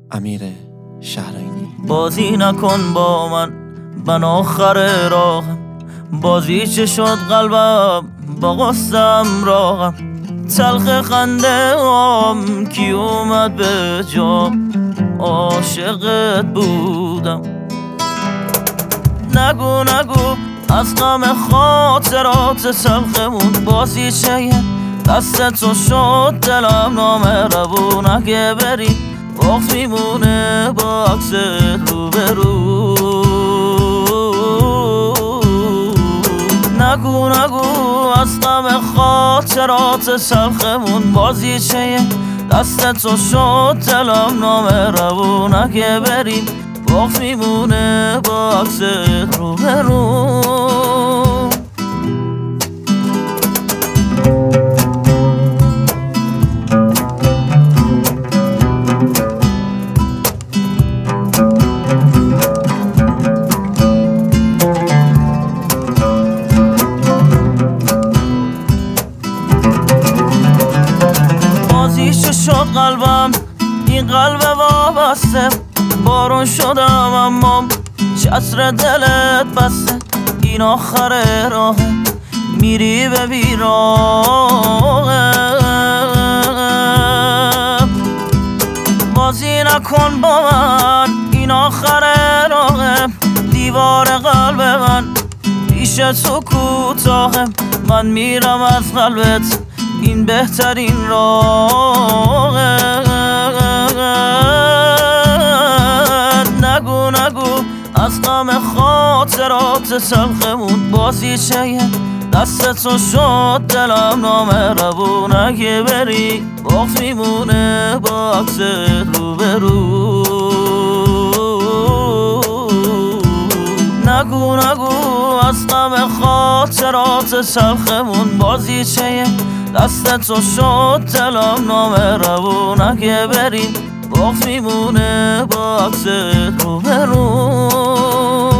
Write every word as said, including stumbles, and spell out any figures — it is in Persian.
امیر شهرینی. بازی نکن با من، من آخر راهم. بازی چه شد قلبم با غصم راهم. تلخ خنده هم کی اومد به جام، عاشقت بودم. نگو نگو از غم خاطرات تلخمون، بازی چه دست تو شد دلم نامهربون. اگه بری وقت میمونه با عکست رو به رو. نگو نگو از غم خاطرات تلخمون، بازی چه دست تو شد دلم نامهربون. اگه بریم وقت میمونه با عکست رو به رو. چه شد قلبم این قلب وابسته، بارون شدم اما چتر دلت بسته. این آخر راه میری به بیراه، بازی نکن با من این آخر راه. دیوار قلب من پیش تو کوتاهه، من میرم از قلبت این بهترین راه. نگو نگو از غم خاطرات تلخمون، بازی چه دست تو شد دلم نامهربون. اگه بری وقت میمونه با عکست رو به رو. نگو نگو از غم خاطرات تلخمون، بازی چه دست تو شد دلم نامهربون. اگه بریم وقت میمونه با عکست رو به رو.